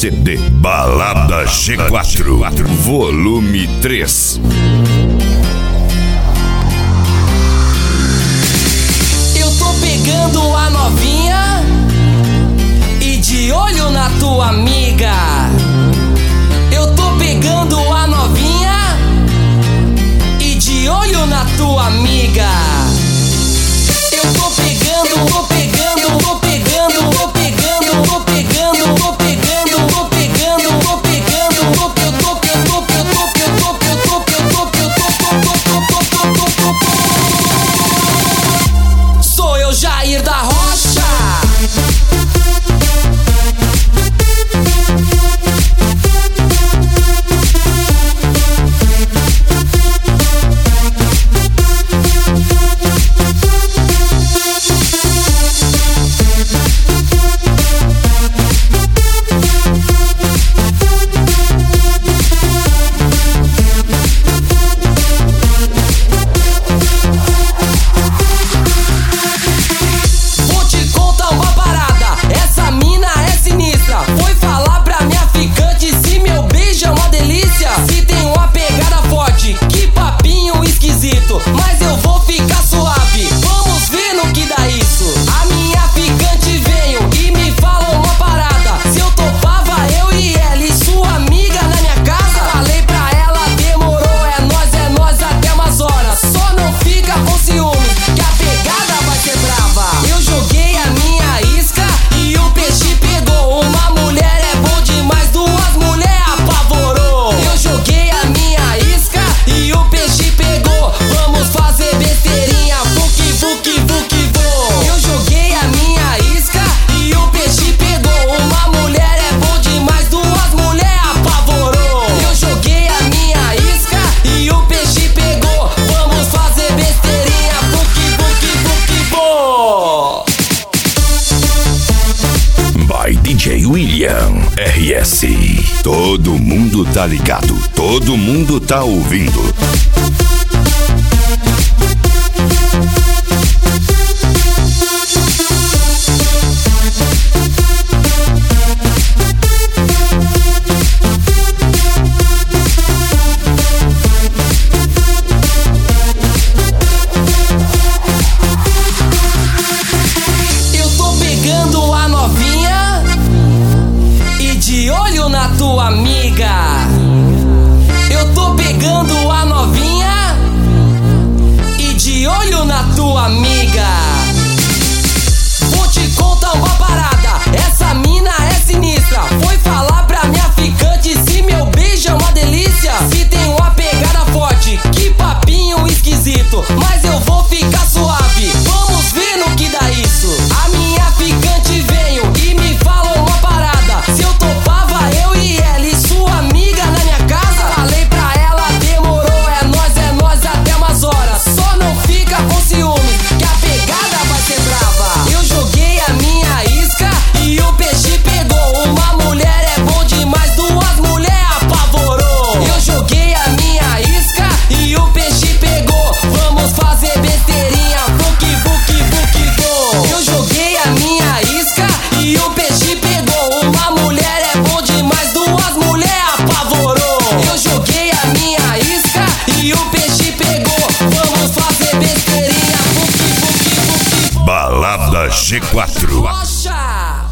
CD Balada G4, volume 3. Eu tô pegando a novinha e de olho na tua amiga. Eu tô pegando a novinha e de olho na tua amiga. Eu tô pegando, eu tô pegando, eu tô pegando, eu tô pegando, eu tô pegando, eu tô pegando, eu tô pegando, eu tô pegando, eu tô Sou eu, Jair da Rocha. Mas eu vou ficar suave, vamos ver no que dá isso. A minha ficante veio e me falou uma parada: se eu topava eu e ela e sua amiga na minha casa. Falei pra ela, demorou, é nós até umas horas. Só não fica com ciúme, que a pegada vai ser brava. Eu joguei a minha isca e o peixe pegou. Uma mulher é bom demais, duas mulheres apavorou. Eu joguei a minha isca e o peixe pegou. Vamos fazer besteirinha, vuki, vuki, vuki, vou. Eu joguei a minha isca e o peixe pegou. Uma mulher é bom demais, duas mulheres apavorou. Eu joguei a minha isca e o peixe pegou. Vamos fazer besteirinha, vuki, vuki, vuki, vou. By DJ William RS. Todo mundo tá ligado, todo mundo tá ouvindo. Eu tô pegando a novinha e de olho na tua amiga. Eu tô pegando a novinha e de olho na tua amiga. Vou te contar uma parada, essa mina é sinistra. Foi falar pra minha ficante se meu beijo é uma delícia. Se tem uma pegada forte, que papinho esquisito. Mas eu vou ficar suave, vamos ver no que dá isso. A minha ficante veio e me falou uma parada: se eu topava eu e ela e sua amiga na minha casa. Falei pra ela, demorou, é nós até umas horas. Só não fica com ciúme, que a pegada vai ser brava. Eu joguei a minha isca e o peixe pegou. Uma mulher é bom demais, duas mulheres apavorou. Eu joguei a minha isca e o peixe pegou. Vamos fazer besteirinha, vuki, vuki, vuki, vou. Eu joguei a minha isca e o peixe pegou. Uma mulher é bom demais, duas mulheres apavorou. Eu joguei a minha isca e o peixe pegou. Vamos fazer besteirinha, vuki, vuki, vuki, vou. Balada G4. Rocha.